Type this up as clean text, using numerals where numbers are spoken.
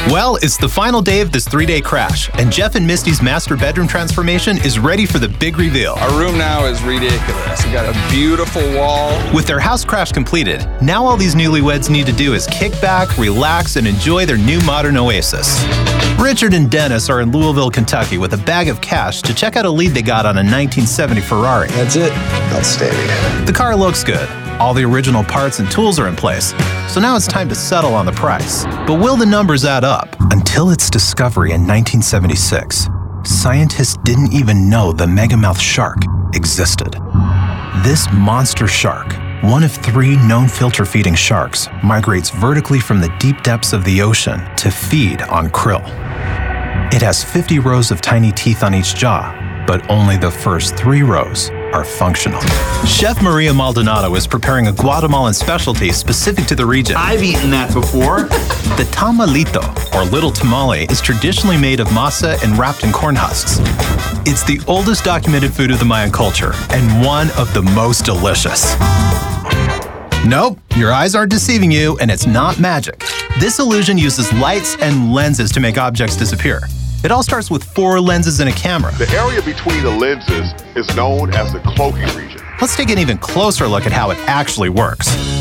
Well, it's the final day of this 3-day crash, and Jeff and Misty's master bedroom transformation is ready for the big reveal. Our room now is ridiculous. We got a beautiful wall. With their house crash completed, now all these newlyweds need to do is kick back, relax, and enjoy their new modern oasis. Richard and Dennis are in Louisville, Kentucky with a bag of cash to check out a lead they got on a 1970 Ferrari. That's it. Outstanding. The car looks good. All the original parts and tools are in place. So now it's time to settle on the price. But will the numbers add up? Until its discovery in 1976, scientists didn't even know the megamouth shark existed. This monster shark, one of 3 known filter-feeding sharks, migrates vertically from the deep depths of the ocean to feed on krill. It has 50 rows of tiny teeth on each jaw, but only the first 3 rows are functional. Chef Maria Maldonado is preparing a Guatemalan specialty specific to the region. I've eaten that before. The tamalito, or little tamale, is traditionally made of masa and wrapped in corn husks. It's the oldest documented food of the Mayan culture, and one of the most delicious. Nope, your eyes aren't deceiving you, and it's not magic. This illusion uses lights and lenses to make objects disappear. It all starts with 4 lenses and a camera. The area between the lenses is known as the cloaking region. Let's take an even closer look at how it actually works.